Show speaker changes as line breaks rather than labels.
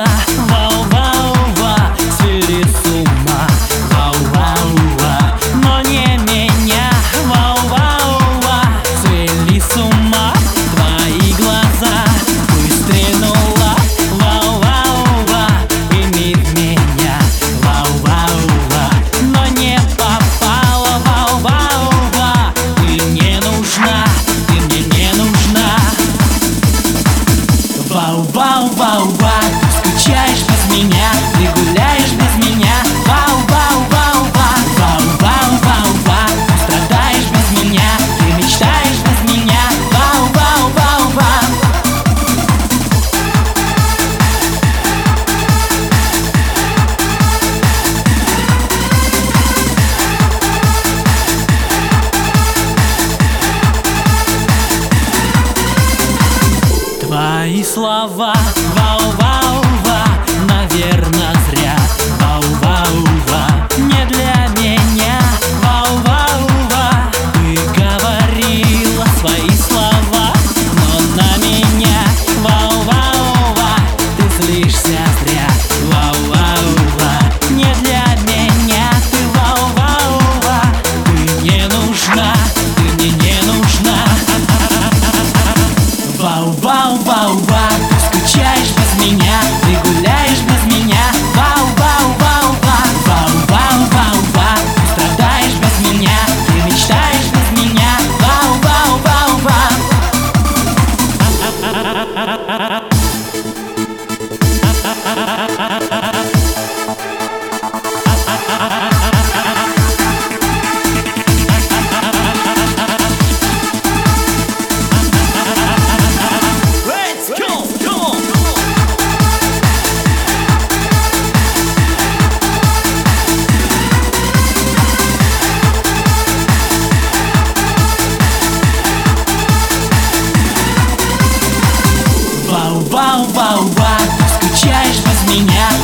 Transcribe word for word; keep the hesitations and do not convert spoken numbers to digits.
вау-вау-ва, свели с ума, вау-вау-ва, но не меня, вау-вау-ва, свели с ума твои глаза. Выстрелила, вау-вау-ва, и не в меня, вау-вау-ва, но не попала, вау-вау-ва. Ты мне нужна, ты мне не нужна. Вау-вау-вау-ва, скучаешь без меня, ты гуляешь без меня. Вау-вау-вау-ва, вау-вау-вау-ва, страдаешь без меня, ты мечтаешь без меня. Вау-вау-вау-ва. Твои слова, вау-вау-ва, наверно, зря. Вау-вау-ва, не для меня, вау-вау-ва. Ты говорила свои слова, но на меня, вау-вау-ва, ты злишься зря. Вау-вау-ва, не для меня, ты вау-вау-ва. Ты не нужна, ты мне не нужна. Вау-вау-вау-ва, ты скучаешь без меня, ты гуляешь без меня. Вау-вау-вау-ва, вау-вау-вау-ва, ты страдаешь без меня, ты мечтаешь без меня. Вау-вау-вау-ва. Вау-вау-вау-ва, ты скучаешь без меня.